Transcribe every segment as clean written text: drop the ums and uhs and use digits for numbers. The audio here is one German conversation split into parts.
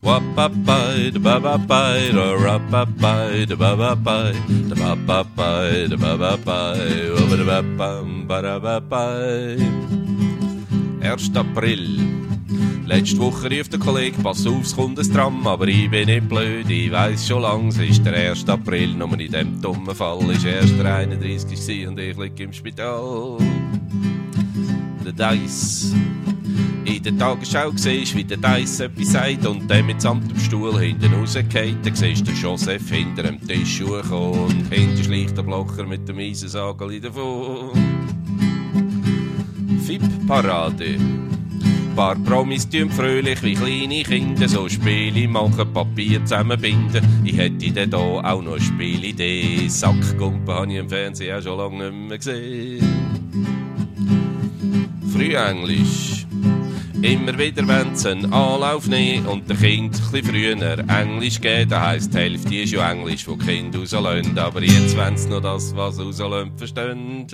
Wapapai, da babapai, da rapapai, da babapai, da babapai, da babapai, wabadabapam, badabapai. 1. April. Letzte Woche rief der Kollege, pass auf, es kommt ein Tram, aber ich bin nicht blöd, ich weiss schon lang, es ist der 1. April, nur in dem dummen Fall ist erst der 31. und ich lieg im Spital. Der Dice. In der Tagesschau siehst, wie der Dice etwas sagt und der mitsamt dem Stuhl hinten rausgeht. Dann siehst du den Joseph hinter dem Tisch kommen und hinten schleicht der Blocher mit dem Eisensageli davon. FIP-Parade. Ein paar Promis tun fröhlich wie kleine Kinder so Spiele machen, Papier zusammenbinden. Ich hätte dann hier auch noch eine Spielidee. Sackgumpen habe ich im Fernsehen auch schon lange nicht mehr gesehen. Frühenglisch. Immer wieder wollen sie einen Anlauf nehmen und den Kind ein bisschen früher Englisch geben. Das heisst, die Hälfte ist ja Englisch, wo die Kinder rauslösen. Aber jetzt wollen sie noch das, was rauslösen, verstehen.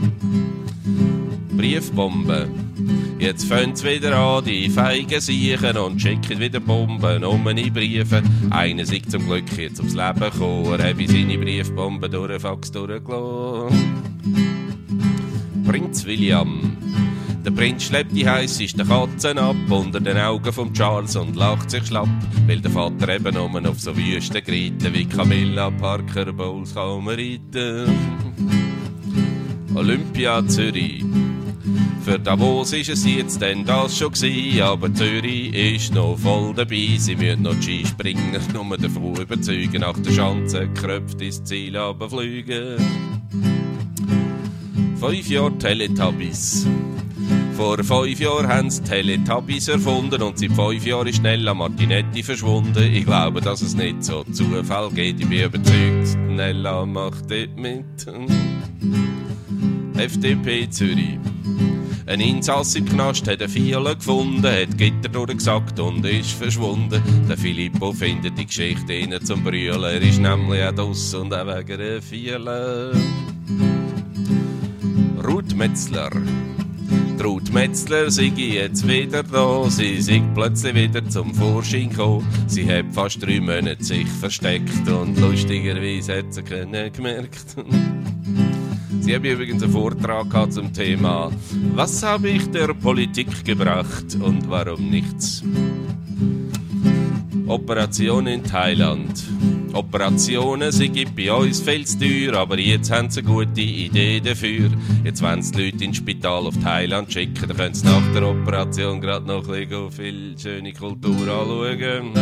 Briefbomben. Jetzt fangen sie wieder an, die feigen Siechen und schicken wieder Bomben um meine Briefe. Einer ist zum Glück jetzt ums Leben gekommen, er habe seine Briefbomben durch den Fax durchgelassen. Prinz William. Der Prinz schleppt die heisseste Katzen ab unter den Augen von Charles und lacht sich schlapp, weil der Vater eben nur auf so Wüsten greitet wie Camilla Parker Bowles kaum reiten. Olympia Zürich. Für Davos ist es jetzt denn das schon gewesen, aber Zürich ist noch voll dabei. Sie müssen noch die Skispringer nur davon überzeugen, nach der Schanze gekröpft ins Ziel runterfliegen. 5 Jahre Teletubbies. Vor 5 Jahren haben sie Teletubbies erfunden und seit 5 Jahren ist Nella Martinetti verschwunden. Ich glaube, dass es nicht so Zufall geht. Ich bin überzeugt, Nella macht dort mit. FDP Zürich. Ein Insass im Knast hat eine Fiole gefunden, hat Gitter durchgesackt und ist verschwunden. Der Filippo findet die Geschichte innen zum Brüllen. Er ist nämlich auch draus und auch wegen einer Fiole. Ruth Metzler. Ruth Metzler sei jetzt wieder da, sie sei plötzlich wieder zum Vorschein gekommen. Sie hat fast 3 Monate sich versteckt und lustigerweise hat sie keinen gemerkt. Sie haben übrigens einen Vortrag zum Thema «Was habe ich der Politik gebracht und warum nichts?» Operation in Thailand. Operationen, sie gibt bei uns viel zu teuer, aber jetzt haben sie eine gute Idee dafür. Jetzt wollen sie die Leute ins Spital auf Thailand schicken, dann können sie nach der Operation gerade noch ein bisschen viel schöne Kultur anschauen.